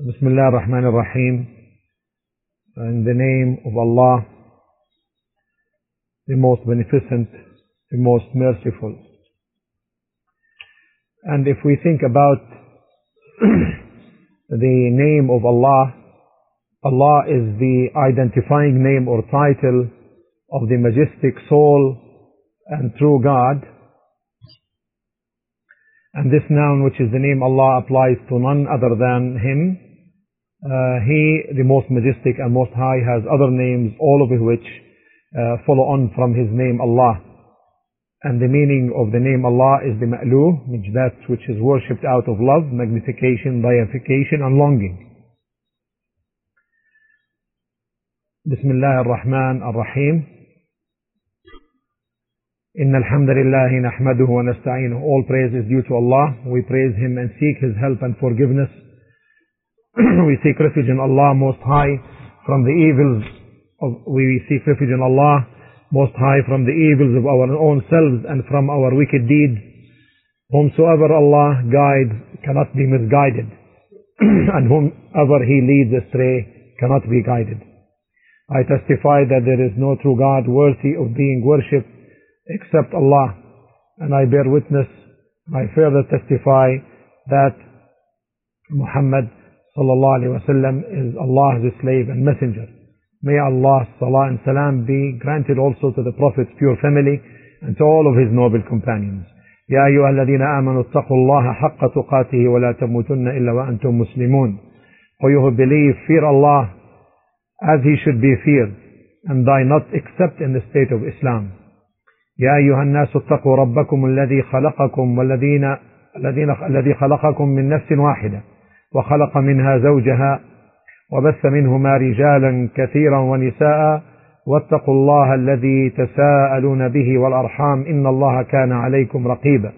Bismillah ar-Rahman ar-Rahim. In the name of Allah, the most beneficent, the most merciful. And if we think about the name of Allah, Allah is the identifying name or title of the majestic soul and true God. And this noun, which is the name Allah, applies to none other than Him. He, the most majestic and most high, has other names, all of which follow on from His name Allah. And the meaning of the name Allah is the ma'luh, that which is worshipped out of love, magnification, deification, and longing. Bismillah ar-Rahman ar-Rahim. Inna alhamdulillahi nahmaduhu wa nasta'inuhu. All praise is due to Allah. We praise Him and seek His help and forgiveness. We seek refuge in Allah Most High from the evils of, we seek refuge in Allah Most High from the evils of our own selves and from our wicked deeds. Whomsoever Allah guides cannot be misguided, and whomever He leads astray cannot be guided. I testify that there is no true God worthy of being worshipped except Allah, and I bear witness, I further testify that Muhammad sallallahu alaihi wasallam is Allah's slave and messenger. May Allah's salah and salam be granted also to the Prophet's pure family and to all of his noble companions. Ya ayyuha alladhina amanu ittaqullaha haqqa tuqatihi wa la tamutunna illa wa antum muslimun. O you who believe, fear Allah as He should be feared, and die not except in the state of Islam. يا أيها الناس اتقوا ربكم الذي خلقكم الذي خلقكم من نفس واحدة وخلق منها زوجها وبث منهما رجالا كثيرا ونساء واتقوا الله الذي تساءلون به والأرحام إن الله كان عليكم رقيبا.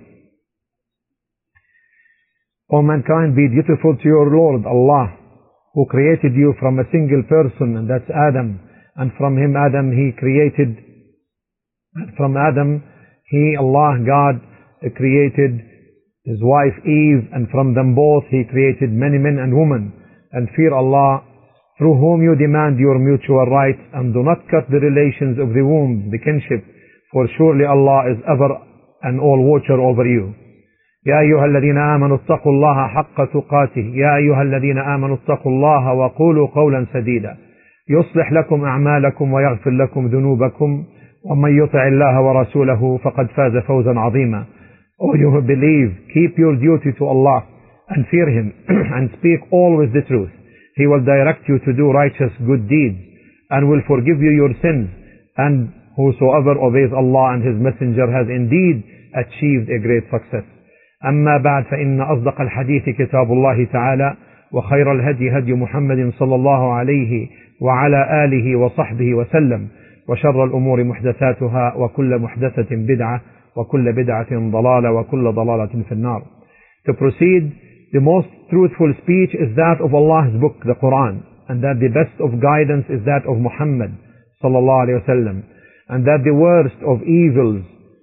O mankind, be dutiful to your Lord Allah, who created you from a single person, and that's Adam, and from him Adam He created. From Adam, He, Allah, God, created his wife Eve, and from them both He created many men and women. And fear Allah, through whom you demand your mutual rights, and do not cut the relations of the womb, the kinship, for surely Allah is ever and all watcher over you. يا أيها الذين آمنوا اتقوا الله حق تقاته يا أيها الذين آمنوا اتقوا الله وقولوا قولا سديدا يصلح لكم أعمالكم ويغفر لكم ذنوبكم ومن يطع الله ورسوله فقد فاز فوزا عظيما. O you who believe, keep your duty to Allah and fear Him and speak always the truth. He will direct you to do righteous good deeds and will forgive you your sins, and whosoever obeys Allah and His Messenger has indeed achieved a great success. أما بعد فإن أصدق الحديث كتاب الله تعالى وخير الهدي هدي محمد صلى الله عليه وعلى آله وصحبه وسلم وشر الأمور محدثاتها وكل محدثة بدعة وكل بدعة ضلالة وكل ضلالة في النار. To proceed, the most truthful speech is that of Allah's book, the Quran, and that the best of guidance is that of Muhammad sallallahu alaihi wasallam, and that the worst of evils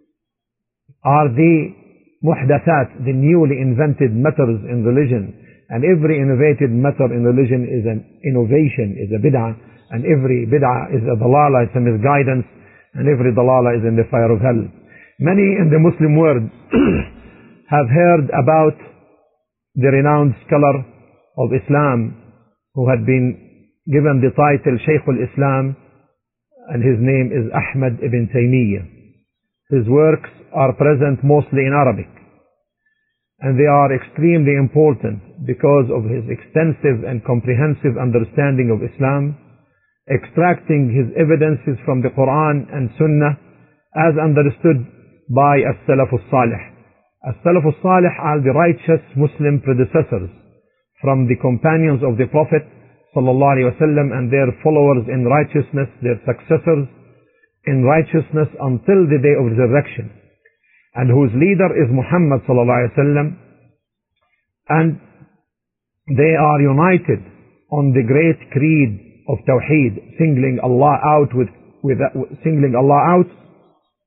are the muhdathat, the newly invented matters in religion, and every innovated matter in religion is an innovation, is a bid'ah, and every bid'ah is a dalala, it's a misguidance, and every dalala is in the fire of hell. Many in the Muslim world have heard about the renowned scholar of Islam who had been given the title Shaykh al-Islam, and his name is Ahmad ibn Taymiyyah. His works are present mostly in Arabic, and they are extremely important because of his extensive and comprehensive understanding of Islam, extracting his evidences from the Quran and Sunnah as understood by As-Salaf al-Salih. As-Salaf al-Salih are the righteous Muslim predecessors from the companions of the Prophet sallallahu alaihi wasallam and their followers in righteousness, their successors in righteousness until the day of resurrection, and whose leader is Muhammad sallallahu alaihi wasallam, and they are united on the great creed of Tawheed, singling Allah out with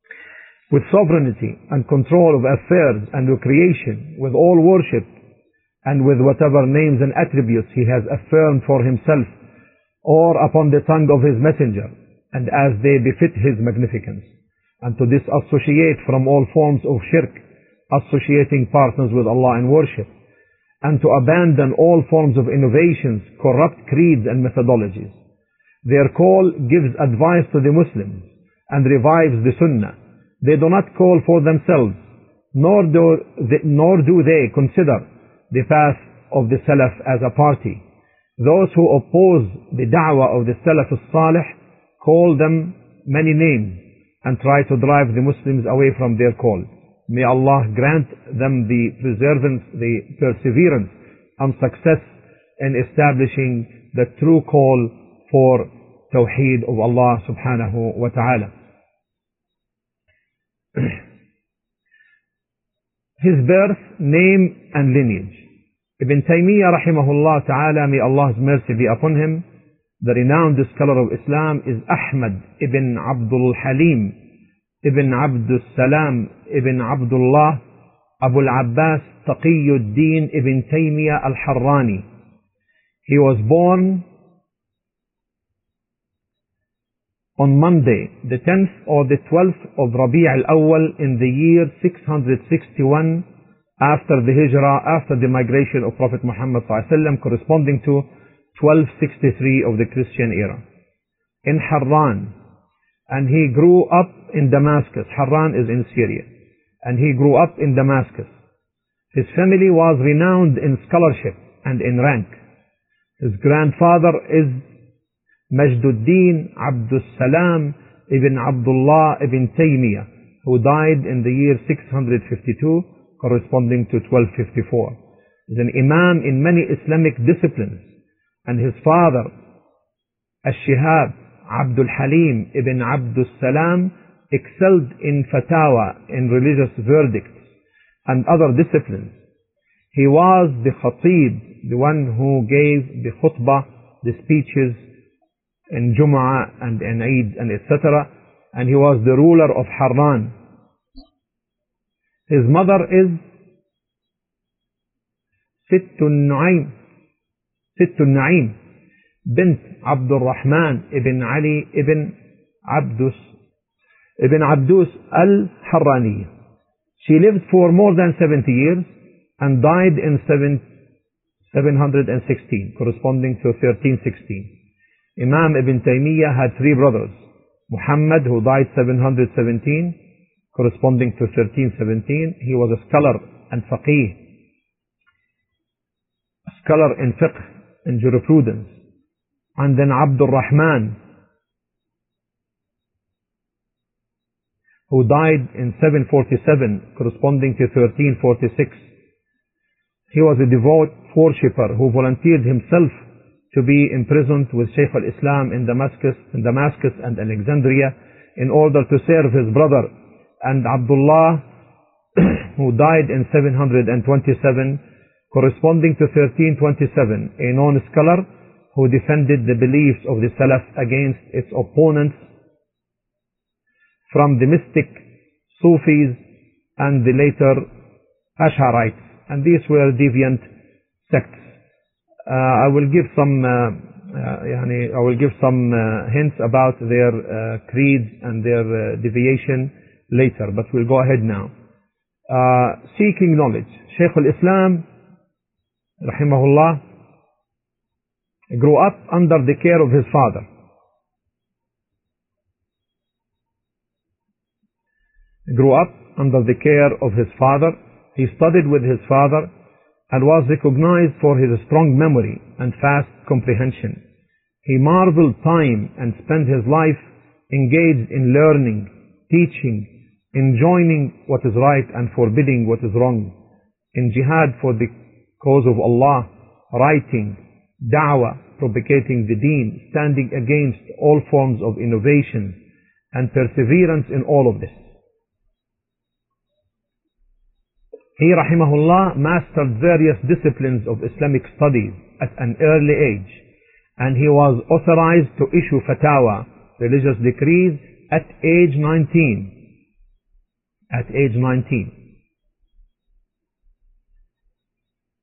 sovereignty and control of affairs and of creation, with all worship and with whatever names and attributes he has affirmed for himself or upon the tongue of his messenger, and as they befit his magnificence, and to disassociate from all forms of shirk, associating partners with Allah in worship, and to abandon all forms of innovations, corrupt creeds and methodologies. Their call gives advice to the Muslims and revives the Sunnah. They do not call for themselves, nor do they consider the path of the Salaf as a party. Those who oppose the da'wah of the Salaf al-Salih call them many names and try to drive the Muslims away from their call. May Allah grant them the perseverance and success in establishing the true call for Tawheed of Allah subhanahu wa ta'ala. His birth, name and lineage. Ibn Taymiyyah rahimahullah ta'ala, may Allah's mercy be upon him, the renowned scholar of Islam, is Ahmad ibn Abdul Halim ibn Abdul Salam ibn Abdullah Abu al-Abbas Taqiyuddin ibn Taymiyyah al-Harrani. He was born on Monday, the 10th or the 12th of Rabi' al-Awwal in the year 661 after the Hijrah, after the migration of Prophet Muhammad ﷺ, corresponding to 1263 of the Christian era, in Harran. And he grew up in Damascus. Harran is in Syria. And he grew up in Damascus. His family was renowned in scholarship and in rank. His grandfather is Majduddin Abdus Salam ibn Abdullah ibn Taymiyyah, who died in the year 652, corresponding to 1254. He is an imam in many Islamic disciplines. And his father, Al-Shihab Abdul Halim ibn Abdus Salam, excelled in fatawa, in religious verdicts and other disciplines. He was the khatib, the one who gave the khutbah, the speeches in Jum'ah and in Eid and etc. And he was the ruler of Harran. His mother is Sittun Na'im bint Abdul Rahman ibn Ali ibn Abdus al-Harrani. She lived for more than 70 years and died in 716, corresponding to 1316. Imam Ibn Taymiyyah had three brothers. Muhammad, who died 717, corresponding to 1317. He was a scholar and faqih, a scholar in fiqh and jurisprudence. And then Abdul Rahman, who died in 747, corresponding to 1346. He was a devout worshipper who volunteered himself to be imprisoned with Shaykh al-Islam in Damascus and Alexandria in order to serve his brother. And Abdullah, who died in 727, corresponding to 1327, a known scholar who defended the beliefs of the Salaf against its opponents from the mystic Sufis and the later Ash'arites. And these were deviant sects. I will give some hints about their creeds and their deviation later, but we'll go ahead now. Seeking knowledge. Shaykh al-Islam, rahimahullah, grew up under the care of his father. He studied with his father and was recognized for his strong memory and fast comprehension. He marveled time and spent his life engaged in learning, teaching, enjoining what is right and forbidding what is wrong, in jihad for the cause of Allah, writing, da'wah, propagating the deen, standing against all forms of innovation, and perseverance in all of this. He, rahimahullah, mastered various disciplines of Islamic studies at an early age, and he was authorized to issue fatawa, religious decrees, at age 19.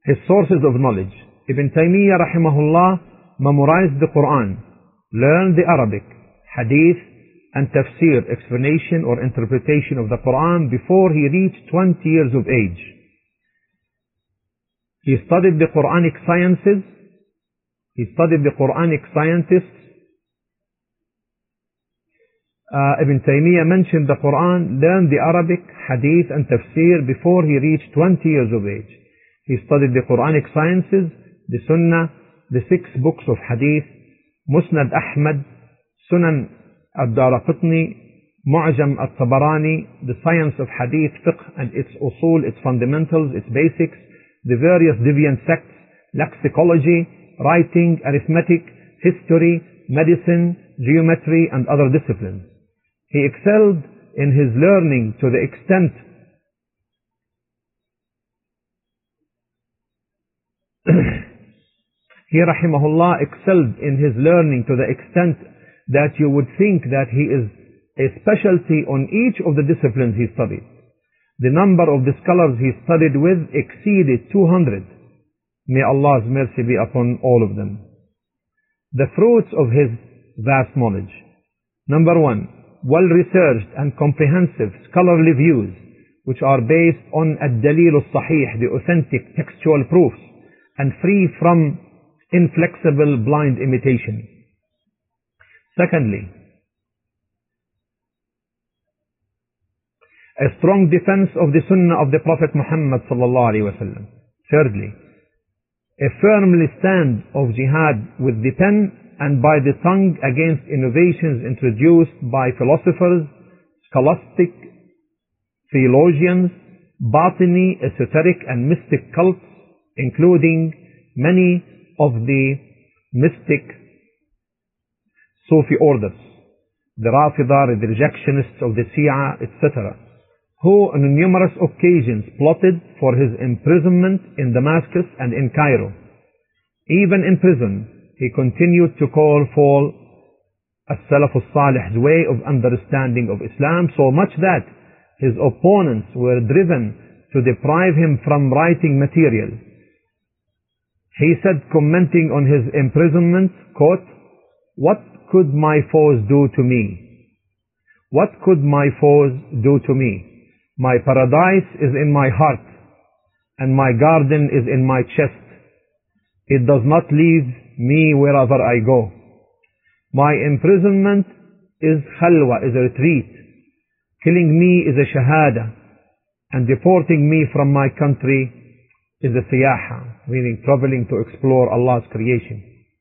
His sources of knowledge. Ibn Taymiyyah rahimahullah memorized the Quran, learned the Arabic, Hadith, and Tafsir, explanation or interpretation of the Quran before he reached 20 years of age. He studied the Quranic sciences. He studied the Quranic scientists. Ibn Taymiyyah mentioned the Quran, learned the Arabic, Hadith, and Tafsir before he reached 20 years of age. He studied the Quranic sciences, the Sunnah, the 6 books of Hadith, Musnad Ahmad, Sunan al-Daraqutni, Mu'jam al-Tabarani, the science of Hadith, Fiqh and its usul, its fundamentals, its basics, the various deviant sects, lexicology, writing, arithmetic, history, medicine, geometry, and other disciplines. He excelled in his learning to the extent he rahimahullah excelled in his learning to the extent that you would think that he is a specialty on each of the disciplines he studied. The number of the scholars he studied with exceeded 200. May Allah's mercy be upon all of them. The fruits of his vast knowledge. Number 1, well-researched and comprehensive scholarly views which are based on ad-dalil al-sahih, the authentic textual proofs, and free from inflexible blind imitation. Secondly, a strong defense of the Sunnah of the Prophet Muhammad sallallahu alaihi wasallam. Thirdly, a firmly stand of jihad with the pen and by the tongue against innovations introduced by philosophers, scholastic theologians, botany, esoteric and mystic cults, including many of the mystic Sufi orders, the Rafida, the rejectionists of the Shia, etc., who on numerous occasions plotted for his imprisonment in Damascus and in Cairo. Even in prison, he continued to call for as-Salaf al-Salih's way of understanding of Islam, so much that his opponents were driven to deprive him from writing material. He said, commenting on his imprisonment, quote, "What could my foes do to me? What could my foes do to me? My paradise is in my heart, and my garden is in my chest. It does not leave me wherever I go. My imprisonment is khalwa, is a retreat. Killing me is a shahada, and deporting me from my country is a siyaha, meaning traveling to explore Allah's creation."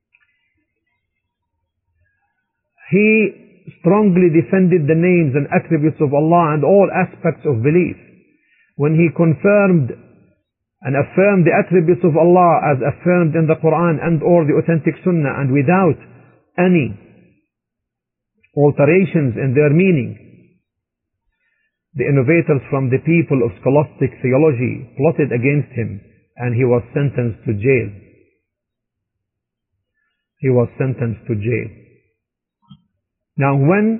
He strongly defended the names and attributes of Allah and all aspects of belief. When he confirmed and affirmed the attributes of Allah as affirmed in the Quran and or the authentic Sunnah, and without any alterations in their meaning, the innovators from the people of scholastic theology plotted against him, and he was sentenced to jail. He was sentenced to jail. Now when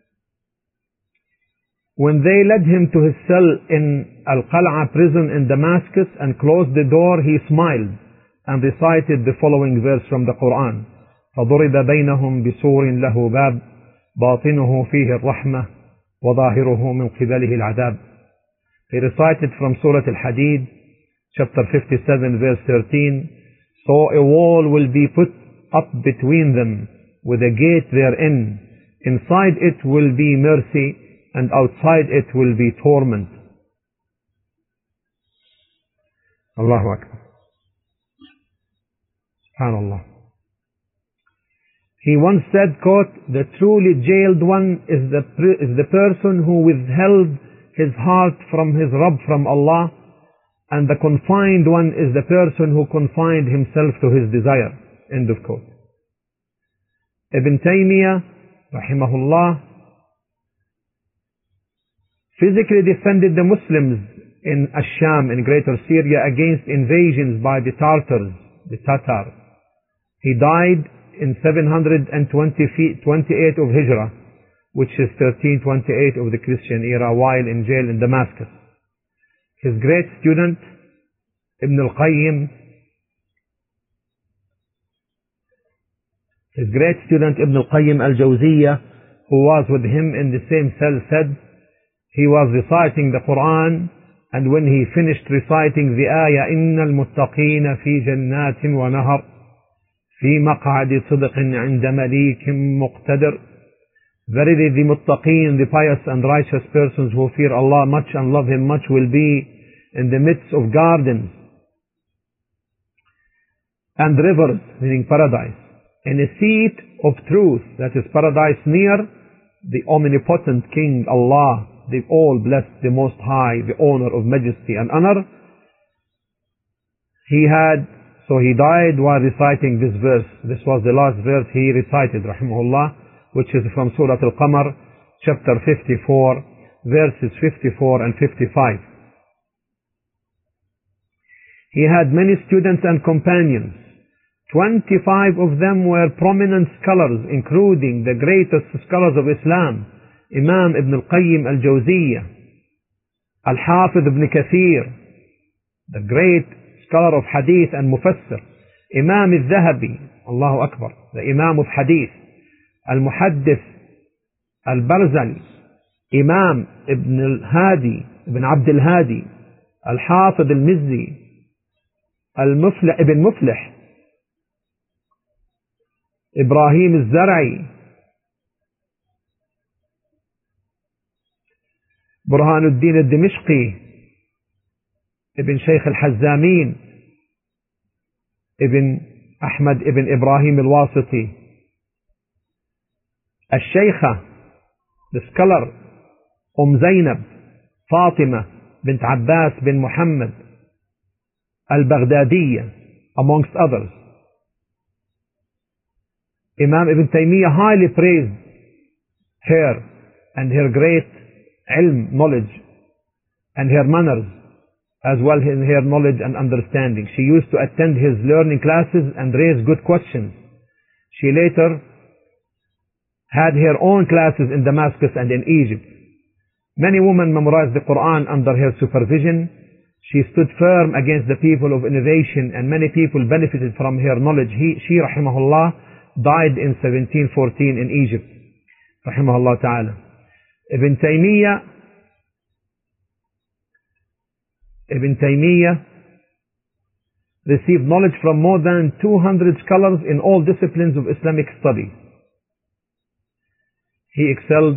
they led him to his cell in Al-Qal'a prison in Damascus and closed the door, he smiled and recited the following verse from the Quran: فَضُرِبَ بَيْنَهُمْ بِسُورٍ لَهُ بَابٍ بَاطِنُهُ فِيهِ الرَّحْمَةِ وَظَاهِرُهُ مِنْ قِبَلِهِ الْعَذَابِ. He recited from Surah Al-Hadid, chapter 57, verse 13, "So a wall will be put up between them with a gate therein. Inside it will be mercy, and outside it will be torment." Allahu Akbar. SubhanAllah. He once said, quote, "The truly jailed one is the person who withheld his heart from his Rabb, from Allah, and the confined one is the person who confined himself to his desire." End of quote. Ibn Taymiyyah rahimahullah physically defended the Muslims in Ash-Sham, in Greater Syria, against invasions by the Tartars, the Tatar. He died in 728 of Hijrah, which is 1328 of the Christian era, while in jail in Damascus. His great student, Ibn al-Qayyim, his great student Ibn al-Qayyim al-Jawziyah, who was with him in the same cell, said he was reciting the Quran, and when he finished reciting the ayah, إِنَّ الْمُتَّقِينَ فِي جَنَّاتٍ وَنَهَرٍ فِي مَقْعَدِ صِدْقٍ عِنْدَ مَلِيكٍ مُقْتَدِرٍ. Verily the muttaqeen, the pious and righteous persons who fear Allah much and love Him much, will be in the midst of gardens and rivers, meaning paradise, in a seat of truth, that is paradise, near the omnipotent King Allah, the all-blessed, the Most High, the owner of majesty and honor. So he died while reciting this verse. This was the last verse he recited, rahimahullah, which is from Surah Al-Qamar, chapter 54, verses 54 and 55. He had many students and companions. 25 of them were prominent scholars, including the greatest scholars of Islam, Imam Ibn al-Qayyim al-Jawziyah, Al-Hafiz Ibn Kathir, the great scholar of Hadith and Mufassir, Imam al-Dhahabi, Allahu Akbar, the Imam of Hadith, Al-Muhaddith Al-Barzali, Imam Ibn al-Hadi, Ibn Abd al-Hadi, Al-Hafiz al-Mizzi, Ibn Muflih, Ibrahim al-Zar'i, Burhanuddin al-Dimishqi, Ibn Shaykh al-Hazzamin, Ibn Ahmad Ibn Ibrahim al-Wasiti, Al-Shaykha, the scholar Zainab Fatima bint Abbas bin Muhammad al-Baghdadiyya, amongst others. Imam Ibn Taymiyyah highly praised her and her great ilm, knowledge, and her manners, as well as her knowledge and understanding. She used to attend his learning classes and raise good questions. She later had her own classes in Damascus and in Egypt. Many women memorized the Quran under her supervision. She stood firm against the people of innovation, and many people benefited from her knowledge. She, rahimahullah, died in 1714 in Egypt, rahimahullah ta'ala. Ibn Taymiyyah received knowledge from more than 200 scholars in all disciplines of Islamic study. He excelled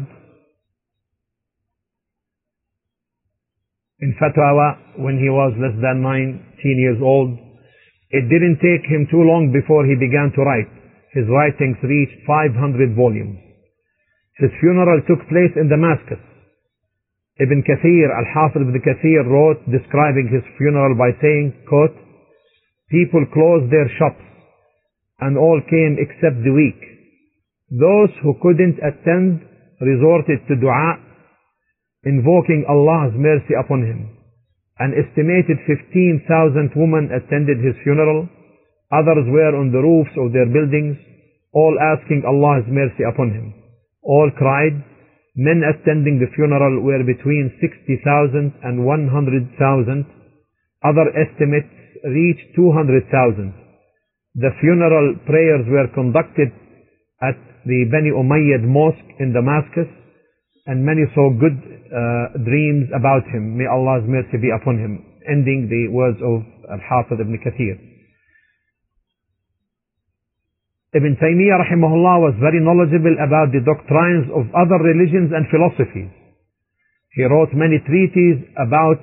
in fatwa when he was less than 19 years old. It didn't take him too long before he began to write. His writings reached 500 volumes. His funeral took place in Damascus. Ibn Kathir, Al-Hafiz Ibn Kathir, wrote describing his funeral by saying, quote, "People closed their shops and all came except the weak. Those who couldn't attend resorted to dua, invoking Allah's mercy upon him. An estimated 15,000 women attended his funeral. Others were on the roofs of their buildings, all asking Allah's mercy upon him. All cried. Men attending the funeral were between 60,000 and 100,000. Other estimates reached 200,000. The funeral prayers were conducted at the Bani Umayyad mosque in Damascus, and many saw good dreams about him. May Allah's mercy be upon him." Ending the words of Al-Hafiz Ibn Kathir. Ibn Taymiyyah rahimahullah was very knowledgeable about the doctrines of other religions and philosophies. He wrote many treatises about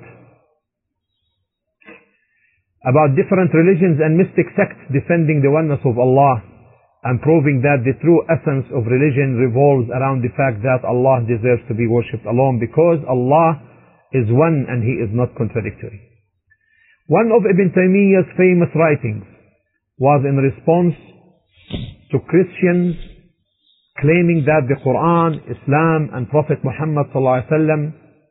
different religions and mystic sects, defending the oneness of Allah and proving that the true essence of religion revolves around the fact that Allah deserves to be worshipped alone, because Allah is one and He is not contradictory. One of Ibn Taymiyyah's famous writings was in response to Christians claiming that the Quran, Islam, and Prophet Muhammad ﷺ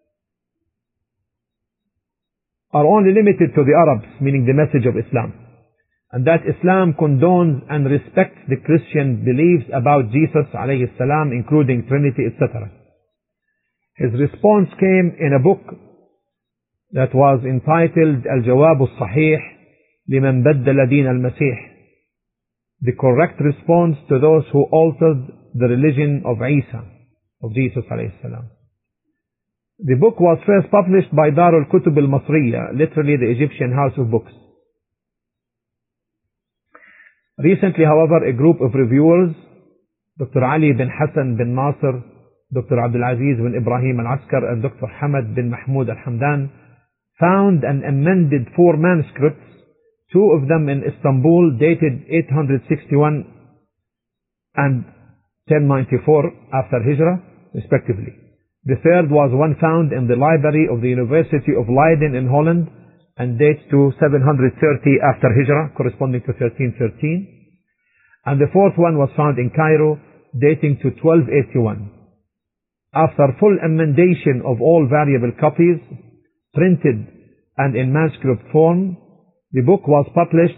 are only limited to the Arabs, meaning the message of Islam, and that Islam condones and respects the Christian beliefs about Jesus alayhi salam, including Trinity, etc. His response came in a book that was entitled الجواب الصحيح لمن بدل دين المسيح, the correct response to those who altered the religion of Isa, of Jesus alayhi salam. The book was first published by Dar al-Kutub al-Masriya, literally the Egyptian house of books. Recently, however, a group of reviewers, Dr. Ali bin Hassan bin Nasser, Dr. Abdulaziz bin Ibrahim al-Askar, and Dr. Hamad bin Mahmoud al-Hamdan, found and amended 4 manuscripts, 2 of them in Istanbul, dated 861 and 1094 after Hijrah, respectively. The third was one found in the library of the University of Leiden in Holland and dates to 730 after Hijrah, corresponding to 1313. And the fourth one was found in Cairo, dating to 1281. After full emendation of all variable copies, printed and in manuscript form, the book was published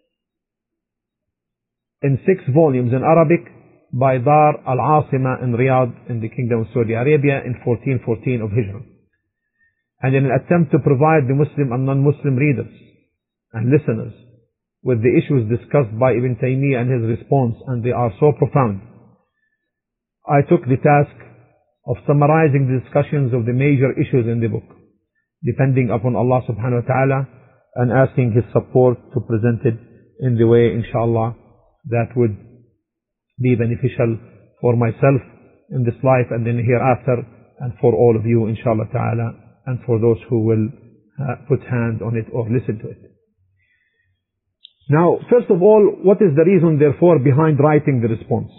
in 6 volumes in Arabic by Dar al-Asima in Riyadh in the Kingdom of Saudi Arabia in 1414 of Hijrah. And in an attempt to provide the Muslim and non-Muslim readers and listeners with the issues discussed by Ibn Taymiyyah and his response, and they are so profound, I took the task of summarizing the discussions of the major issues in the book, depending upon Allah subhanahu wa ta'ala, and asking His support to present it in the way, inshallah, that would be beneficial for myself in this life and in hereafter, and for all of you, inshallah ta'ala, and for those who will put hand on it or listen to it. Now, first of all, what is the reason, therefore, behind writing the response?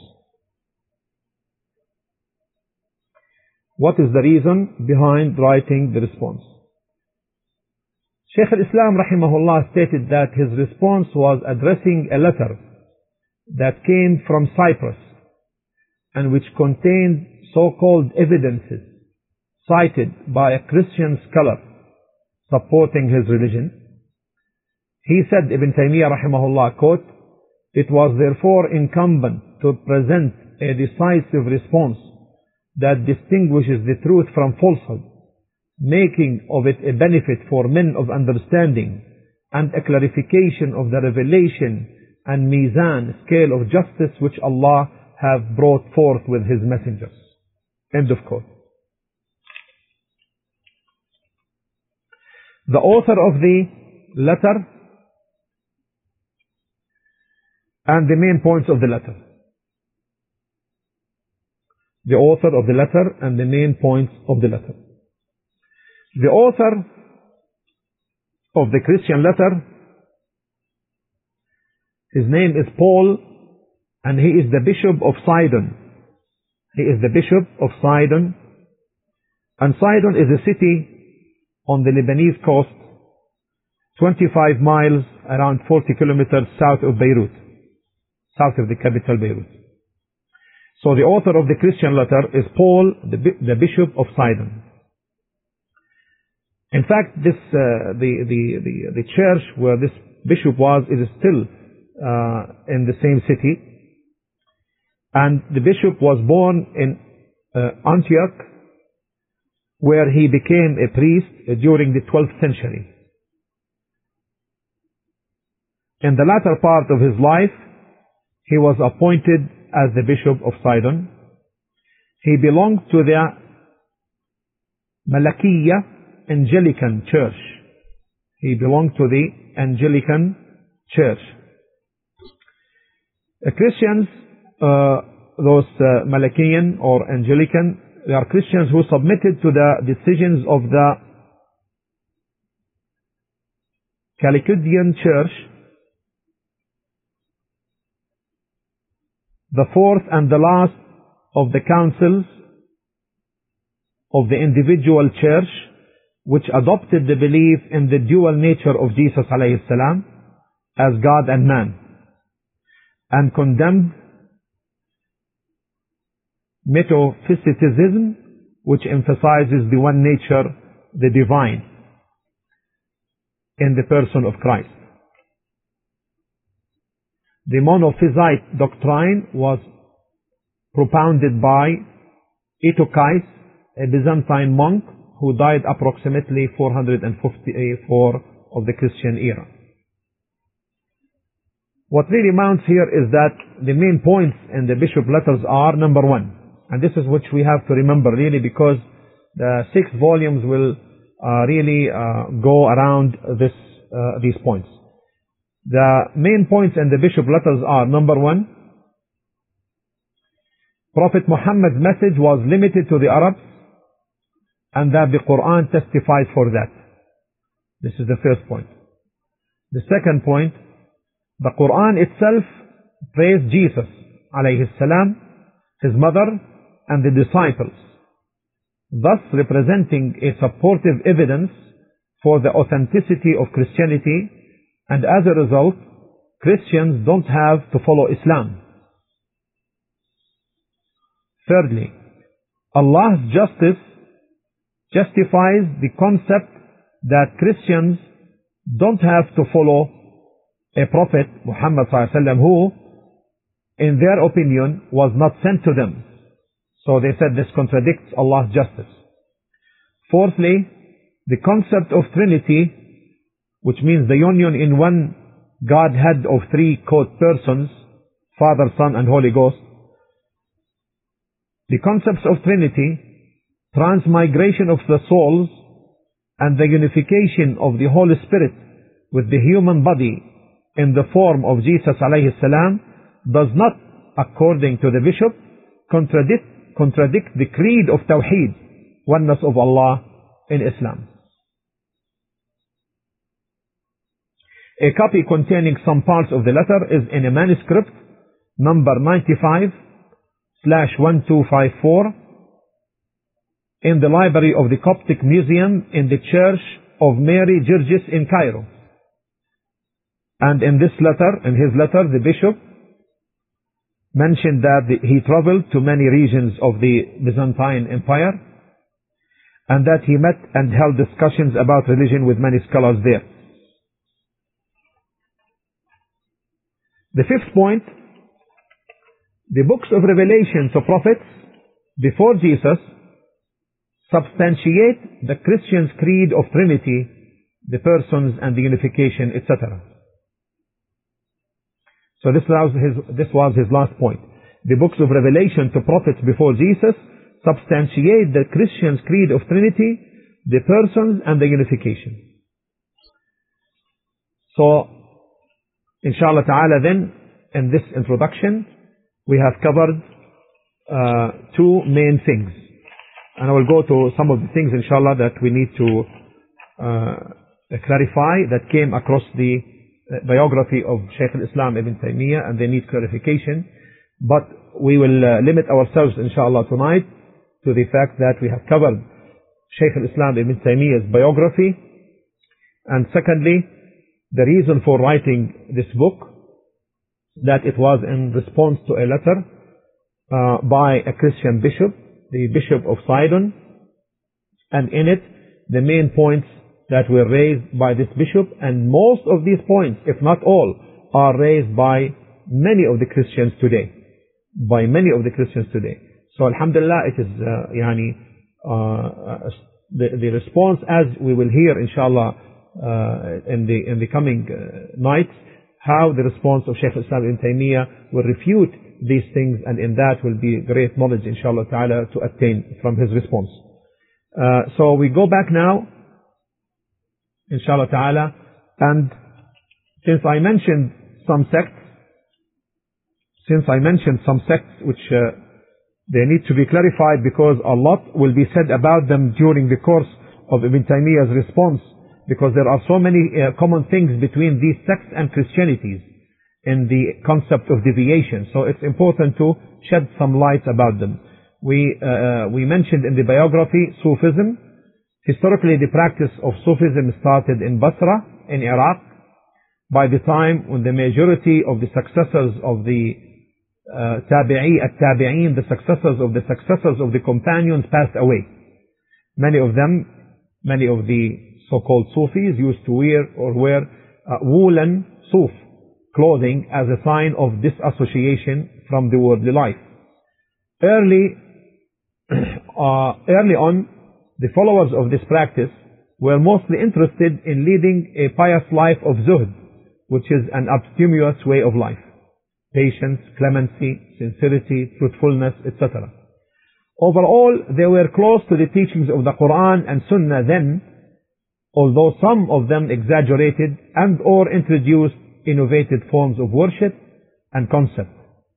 What is the reason behind writing the response? Shaykh al-Islam rahimahullah stated that his response was addressing a letter that came from Cyprus and which contained so-called evidences cited by a Christian scholar supporting his religion. He said, Ibn Taymiyyah rahimahullah, quote, "It was therefore incumbent to present a decisive response that distinguishes the truth from falsehood, making of it a benefit for men of understanding and a clarification of the revelation and mizan, scale of justice, which Allah have brought forth with His messengers." End of quote. The author of the letter and the main points of the letter. The author of the letter and the main points of the letter. The author of the Christian letter, his name is Paul, and he is the Bishop of Sidon. He is the Bishop of Sidon, and Sidon is a city on the Lebanese coast, 25 miles, around 40 kilometers south of Beirut, south of the capital Beirut. So the author of the Christian letter is Paul, the Bishop of Sidon. In fact, this the church where this bishop was is still in the same city, and the bishop was born in Antioch, where he became a priest during the 12th century. In the latter part of his life, he was appointed as the Bishop of Sidon. He belonged to the Malakiya Anglican Church. He belonged to the Anglican Church. Christians, those Malakian or Anglican, they are Christians who submitted to the decisions of the Chalcidian Church, the fourth and the last of the councils of the individual church, which adopted the belief in the dual nature of Jesus alayhi salam as God and man, and condemned metaphysitism, which emphasizes the one nature, the divine, in the person of Christ. The monophysite doctrine was propounded by Eutychus, a Byzantine monk who died approximately 454 of the Christian era. What really mounts here is that the main points in the bishop letters are: number one, and this is which we have to remember really, because the 6 volumes will really go around these points. The main points in the bishop letters are: number one, Prophet Muhammad's message was limited to the Arabs, and that the Quran testifies for that. This is the first point. The second point, the Quran itself praised Jesus alayhi salam, his mother, and the disciples, thus representing a supportive evidence for the authenticity of Christianity, and as a result, Christians don't have to follow Islam. Thirdly, Allah's justice justifies the concept that Christians don't have to follow a prophet, Muhammad ﷺ, who, in their opinion, was not sent to them. So they said this contradicts Allah's justice. Fourthly, the concept of Trinity, which means the union in one Godhead of 3 persons, Father, Son, and Holy Ghost. The concepts of Trinity, transmigration of the souls, and the unification of the Holy Spirit with the human body in the form of Jesus alayhi salam, does not, according to the bishop, contradict the creed of Tawheed, oneness of Allah in Islam. A copy containing some parts of the letter is in a manuscript number 95/1254 in the library of the Coptic Museum in the Church of Mary Georges in Cairo. And in his letter, the bishop mentioned that he traveled to many regions of the Byzantine Empire, and that he met and held discussions about religion with many scholars there. The fifth point, the books of Revelation to prophets before Jesus substantiate the Christian's creed of Trinity, the persons and the unification, etc. So this was his last point. The books of Revelation to prophets before Jesus substantiate the Christian's creed of Trinity, the persons and the unification. So, inshallah ta'ala then, in this introduction, we have covered 2 main things. And I will go to some of the things, inshallah, that we need to clarify, that came across the biography of Shaykh al-Islam Ibn Taymiyyah, and they need clarification. But we will limit ourselves, inshallah, tonight to the fact that we have covered Shaykh al-Islam Ibn Taymiyyah's biography, and secondly, the reason for writing this book, that it was in response to a letter by a Christian bishop, the Bishop of Sidon, and in it the main points that were raised by this bishop, and most of these points, if not all, are raised by many of the Christians today. So alhamdulillah, it is the response, as we will hear inshallah in the coming nights, how the response of Shaykh al-Islam Ibn Taymiyyah will refute these things, and in that will be great knowledge inshallah ta'ala to attain from his response. So we go back now inshallah ta'ala, and since I mentioned some sects which they need to be clarified, because a lot will be said about them during the course of Ibn Taymiyyah's response, because there are so many common things between these sects and Christianities in the concept of deviation. So it's important to shed some light about them. We mentioned in the biography Sufism. Historically, the practice of Sufism started in Basra, in Iraq, by the time when the majority of the successors of the Tabi'een, the successors of the companions, passed away. Many of the so-called Sufis used to wear woolen suf clothing as a sign of disassociation from the worldly life. Early on, The followers of this practice were mostly interested in leading a pious life of zuhd, which is an abstemious way of life. Patience, clemency, sincerity, truthfulness, etc. Overall, they were close to the teachings of the Quran and Sunnah then, although some of them exaggerated and or introduced innovative forms of worship and concepts.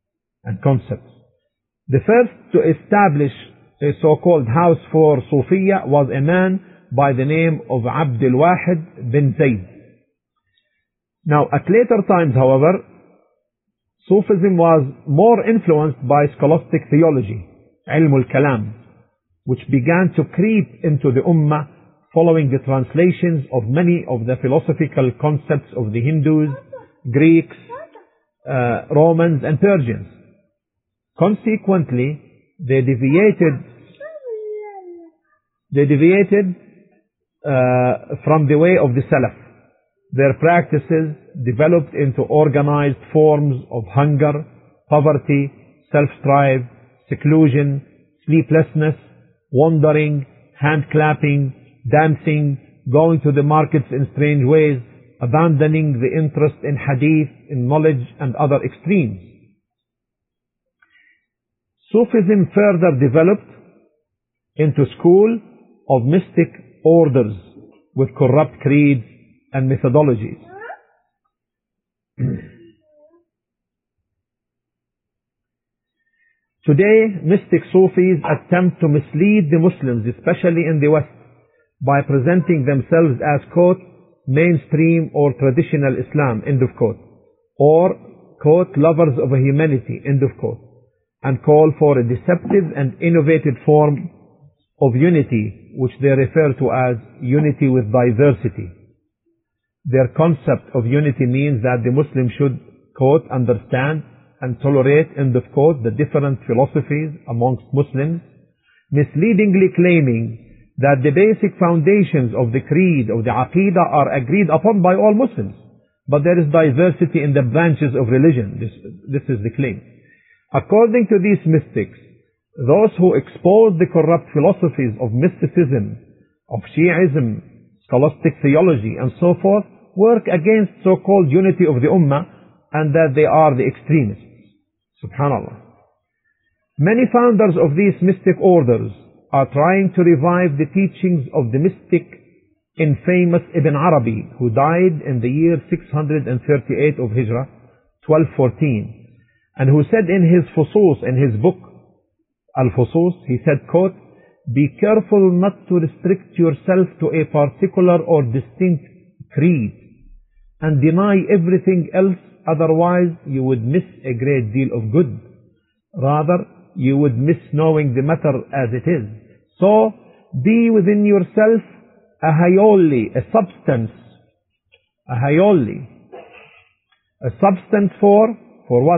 The first to establish a so-called house for Sufiya was a man by the name of Abd al-Wahid bin Zayd. Now, at later times, however, Sufism was more influenced by scholastic theology, ilm al-kalam, which began to creep into the ummah following the translations of many of the philosophical concepts of the Hindus, Greeks, Romans and Persians. Consequently, they deviated from the way of the Salaf. Their practices developed into organized forms of hunger, poverty, self-strive, seclusion, sleeplessness, wandering, hand-clapping, dancing, going to the markets in strange ways, abandoning the interest in hadith, in knowledge and other extremes. Sufism further developed into school of mystic orders with corrupt creeds and methodologies. Today, mystic Sufis attempt to mislead the Muslims, especially in the West, by presenting themselves as, quote, mainstream or traditional Islam, end of quote, or, quote, lovers of humanity, end of quote, and call for a deceptive and innovative form of unity, which they refer to as unity with diversity. Their concept of unity means that the Muslim should, quote, understand and tolerate, end of quote, the different philosophies amongst Muslims, misleadingly claiming that the basic foundations of the creed, of the Aqidah, are agreed upon by all Muslims. But there is diversity in the branches of religion. This is the claim. According to these mystics, those who expose the corrupt philosophies of mysticism, of Shi'ism, scholastic theology, and so forth, work against so-called unity of the Ummah, and that they are the extremists. Subhanallah. Many founders of these mystic orders are trying to revive the teachings of the mystic infamous Ibn Arabi, who died in the year 638 of Hijrah, 1214, and who said in his Fusus, in his book, Al-Fusus, he said, quote, be careful not to restrict yourself to a particular or distinct creed and deny everything else, otherwise you would miss a great deal of good. Rather, you would miss knowing the matter as it is. So, be within yourself a hayoli, a substance. A hayoli. A substance for what?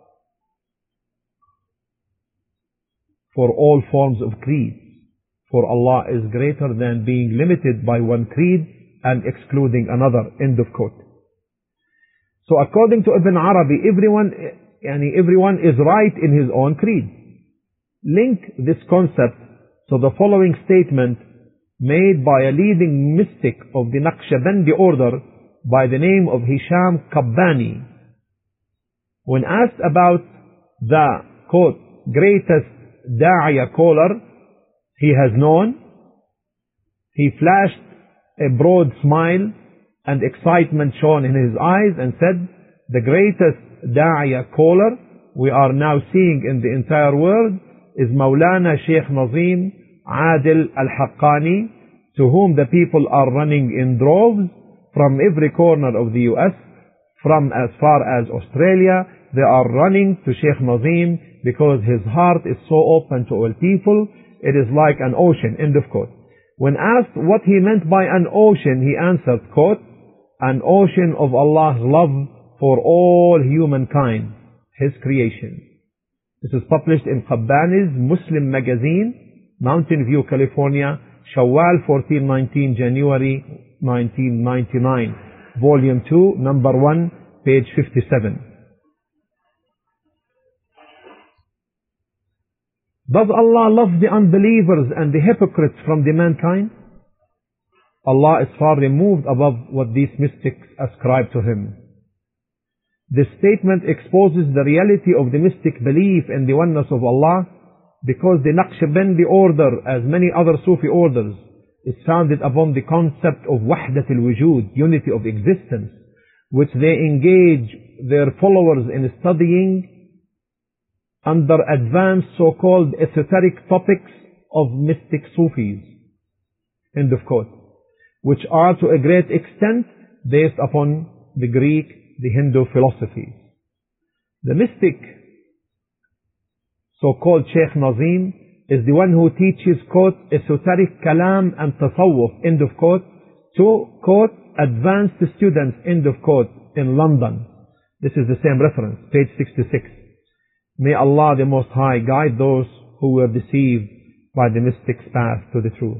For all forms of creeds. For Allah is greater than being limited by one creed and excluding another. End of quote. So according to Ibn Arabi, everyone is right in his own creed. Link this concept to the following statement made by a leading mystic of the Naqshbandi order by the name of Hisham Qabbani. When asked about the, quote, greatest Da'iyah caller he has known, he flashed a broad smile and excitement shone in his eyes and said, the greatest Da'iyah caller we are now seeing in the entire world is Maulana Sheikh Nazim Adil Al-Haqqani, to whom the people are running in droves from every corner of the US, from as far as Australia. They are running to Sheikh Nazim because his heart is so open to all people. It is like an ocean, end of quote. When asked what he meant by an ocean, he answered, quote, an ocean of Allah's love for all humankind, His creation. This is published in Qabbani's Muslim magazine, Mountain View, California, Shawwal 1419, January 1999, Volume 2, Number 1, page 57. Does Allah love the unbelievers and the hypocrites from the mankind? Allah is far removed above what these mystics ascribe to Him. This statement exposes the reality of the mystic belief in the oneness of Allah, because the Naqshbandi order, as many other Sufi orders, is founded upon the concept of Wahdat al-Wujud, unity of existence, which they engage their followers in studying under advanced so-called esoteric topics of mystic Sufis, end of quote, which are to a great extent based upon the Greek, the Hindu philosophies. The mystic, so-called Sheikh Nazim, is the one who teaches, quote, esoteric kalam and tasawwuf, end of quote, to, quote, advanced students, end of quote, in London. This is the same reference, page 66. May Allah the Most High guide those who were deceived by the mystic's path to the truth.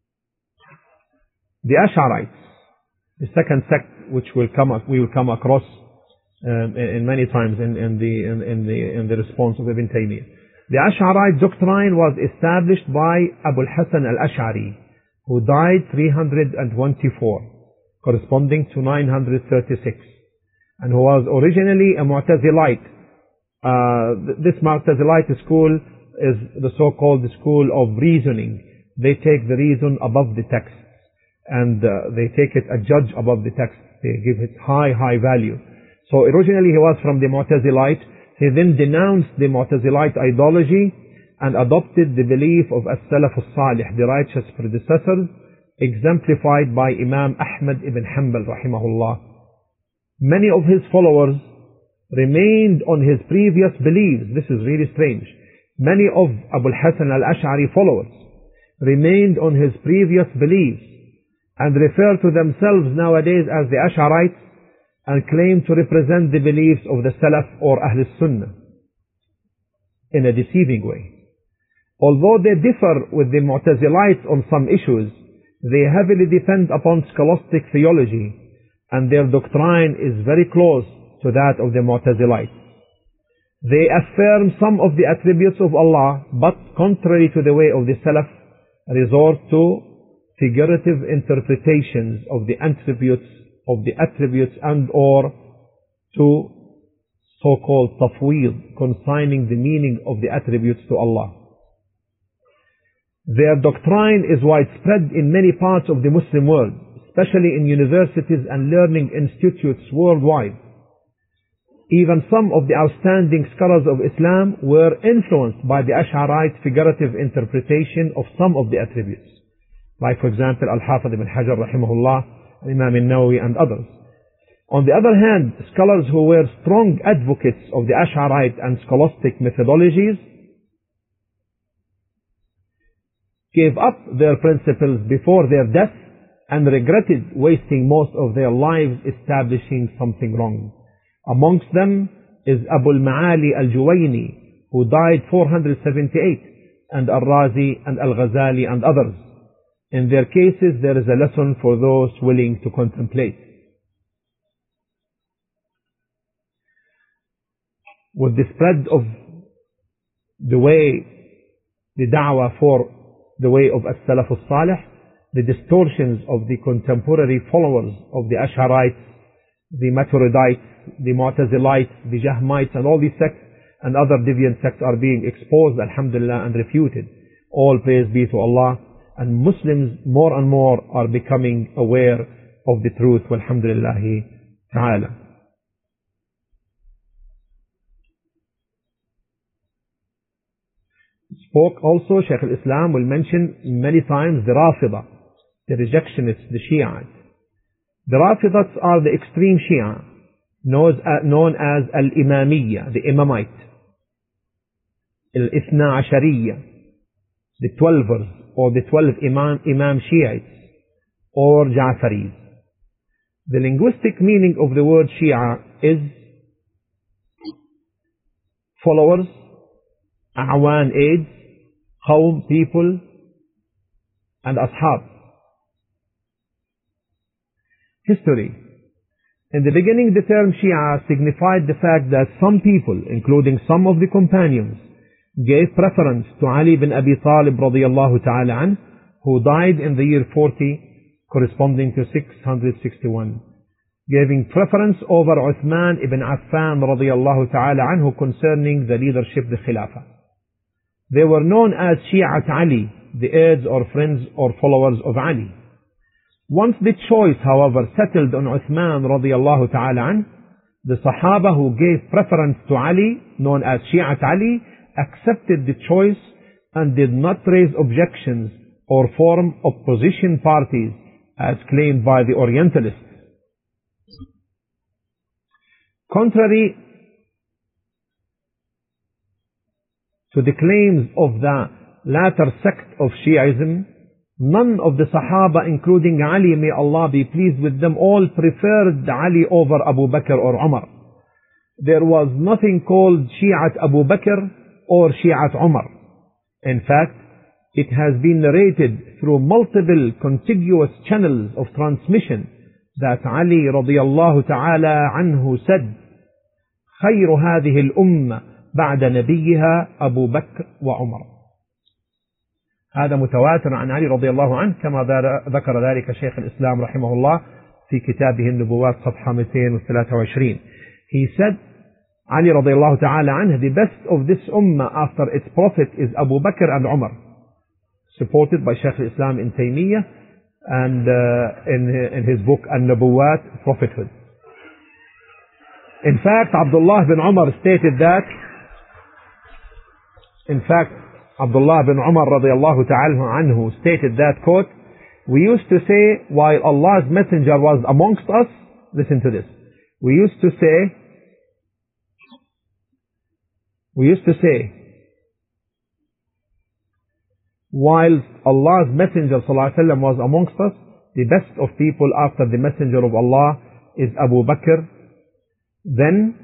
The Ash'arites, the second sect which we will come across in many times in the response of Ibn Taymiyyah. The Ash'arite doctrine was established by Abu al-Hasan al-Ash'ari, who died 324, corresponding to 936, and who was originally a Mu'tazilite. This Mu'tazilite school is the so-called school of reasoning. They take the reason above the text, and they take it a judge above the text. They give it high value. So originally he was from the Mu'tazilite. He then denounced the Mu'tazilite ideology and adopted the belief of As-Salaf As-Salih, the righteous predecessors, exemplified by Imam Ahmad ibn Hanbal rahimahullah. Many of his followers remained on his previous beliefs. This is really strange. Many of Abu al-Hasan al-Ash'ari followers remained on his previous beliefs and refer to themselves nowadays as the Ash'arites, and claim to represent the beliefs of the Salaf or Ahl Sunnah in a deceiving way. Although they differ with the Mu'tazilites on some issues, they heavily depend upon scholastic theology, and their doctrine is very close to that of the Mu'tazilites. They affirm some of the attributes of Allah, but contrary to the way of the Salaf, resort to figurative interpretations of the attributes and or to so-called tafweed, consigning the meaning of the attributes to Allah. Their doctrine is widespread in many parts of the Muslim world, especially in universities and learning institutes worldwide. Even some of the outstanding scholars of Islam were influenced by the Ash'arite figurative interpretation of some of the attributes, like for example Al-Hafidh ibn Hajar rahimahullah, Imam al-Nawawi and others. On the other hand, scholars who were strong advocates of the Ash'arite and scholastic methodologies gave up their principles before their death and regretted wasting most of their lives establishing something wrong. Amongst them is Abu al-Ma'ali al-Juwayni, who died 478, and Al-Razi and Al-Ghazali and others. In their cases, there is a lesson for those willing to contemplate. With the spread of the da'wah for the way of As-Salaf As-Salih, the distortions of the contemporary followers of the Ash'arites, the Maturidites, the Mu'tazilites, the Jahmites, and all these sects and other deviant sects are being exposed, alhamdulillah, and refuted. All praise be to Allah. And Muslims more and more are becoming aware of the truth, walhamdulillahi ta'ala. Spoke also, Shaykh al-Islam will mention many times the Rafida, the rejectionists, the Shi'ites. The Rafidats are the extreme Shia, known as Al-Imamiyya, the Imamite, Al-Ithna Ashariyya, the Twelvers, or the 12 Imam Shiites, or Ja'faris. The linguistic meaning of the word Shia is followers, A'wan, aids, Qawm, people, and Ashab. History. In the beginning, the term Shia signified the fact that some people, including some of the companions, gave preference to Ali bin Abi Talib radiyallahu ta'ala anh, who died in the year 40, corresponding to 661, giving preference over Uthman ibn Affan radiyallahu ta'ala anhu concerning the leadership, the Khilafah. They were known as Shi'at Ali, the heirs or friends or followers of Ali. Once the choice, however, settled on Uthman radiyallahu ta'ala anh, the Sahaba who gave preference to Ali, known as Shi'at Ali, accepted the choice and did not raise objections or form opposition parties as claimed by the Orientalists. Contrary to the claims of the latter sect of Shi'ism, none of the Sahaba, including Ali, may Allah be pleased with them all, preferred Ali over Abu Bakr or Umar. There was nothing called Shi'at Abu Bakr or Shi'at Umar. In fact, it has been narrated through multiple contiguous channels of transmission that Ali radiyallahu ta'ala anhu said, خير هذه الأمة بعد نبيها أبو بكر وعمر. هذا متواتر عن علي رضي الله عنه كما ذكر ذلك شيخ الإسلام رحمه الله في كتابه النبوات صفحة 223. He said, Ali رضي الله تعالى عنه, the best of this ummah after its prophet is Abu Bakr and Umar, supported by Shaykh al-Islam in Taymiyyah and in his book An-Nubuwat, Prophethood. In fact, Abdullah bin Umar stated that, Abdullah bin Umar radiyallahu ta'ala anhu stated that, quote, we used to say while Allah's messenger was amongst us, listen to this, we used to say, while Allah's messenger sallallahu alaihi wasallam was amongst us, the best of people after the messenger of Allah is Abu Bakr, then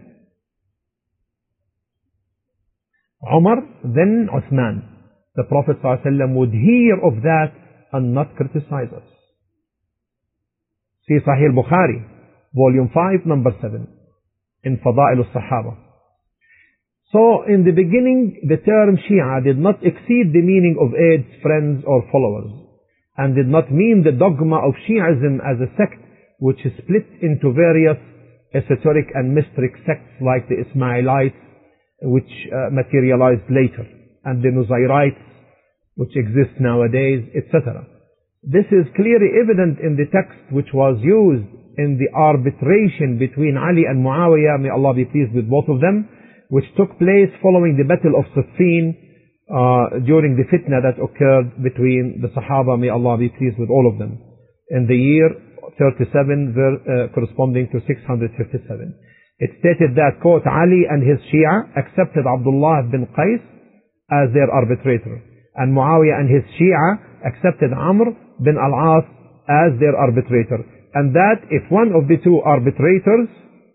Umar, then Uthman. The Prophet ﷺ would hear of that and not criticize us. See Sahih Bukhari, volume 5, number 7, in Fada'il al-Sahaba. So in the beginning, the term Shia did not exceed the meaning of aides, friends or followers, and did not mean the dogma of Shi'ism as a sect which is split into various esoteric and mystic sects like the Ismailites, which materialized later, and the Nuzayrites, which exist nowadays, etc. This is clearly evident in the text which was used in the arbitration between Ali and Muawiyah, may Allah be pleased with both of them, which took place following the Battle of Siffin during the fitna that occurred between the Sahaba, may Allah be pleased with all of them, in the year 37, corresponding to 657. It stated that, quote, Ali and his Shia accepted Abdullah bin Qais as their arbitrator, and Muawiyah and his Shia accepted Amr bin al-As as their arbitrator, and that if one of the two arbitrators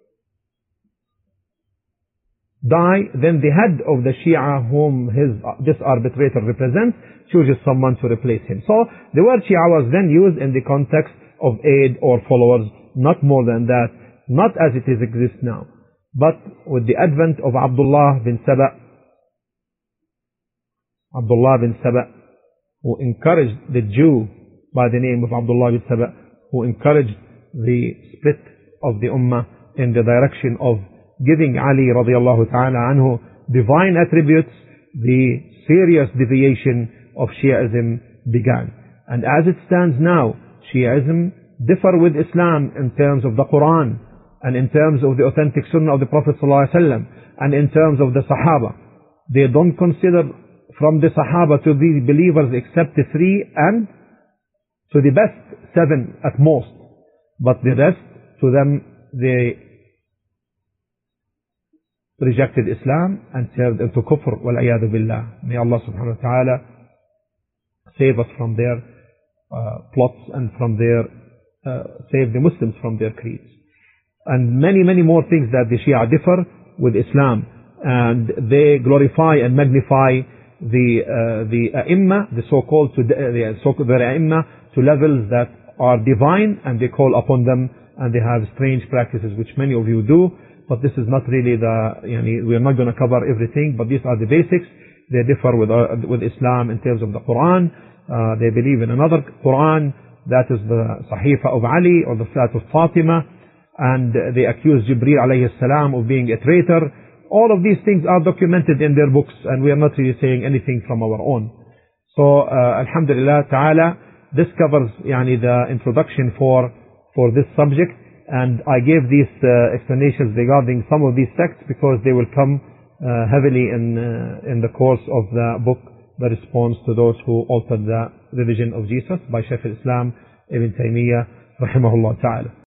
die, then the head of the Shia whom this arbitrator represents chooses someone to replace him. So the word Shia was then used in the context of aid or followers, not more than that, not as it exists now. But with the advent of Abdullah bin Saba, who encouraged the Jew by the name of Abdullah bin Saba, who encouraged the split of the Ummah in the direction of giving Ali radiallahu ta'ala anhu divine attributes, the serious deviation of Shi'ism began. And as it stands now, Shi'ism differ with Islam in terms of the Quran, and in terms of the authentic Sunnah of the Prophet ﷺ, and in terms of the Sahaba. They don't consider from the Sahaba to be believers except the 3, and to the best 7 at most. But the rest, to them, they rejected Islam and turned into kufr, wal-iyadu billah. May Allah subhanahu wa ta'ala save us from their plots and from their save the Muslims from their creeds. And many, many more things that the Shia differ with Islam, and they glorify and magnify the Ai-Imma, the so-called Ai-Imma, to levels that are divine, and they call upon them, and they have strange practices which many of you do. But this is not really we are not going to cover everything, but these are the basics. they differ with Islam in terms of the Quran. They believe in another Quran, that is the Sahifa of Ali or the Salat of Fatima, and they accuse Jibreel alayhi salam of being a traitor. All of these things are documented in their books, and we are not really saying anything from our own. So, alhamdulillah ta'ala, this covers the introduction for this subject, and I gave these explanations regarding some of these sects because they will come heavily in the course of the book, the response to those who altered the religion of Jesus by Shaykh al-Islam Ibn Taymiyyah rahimahullah ta'ala.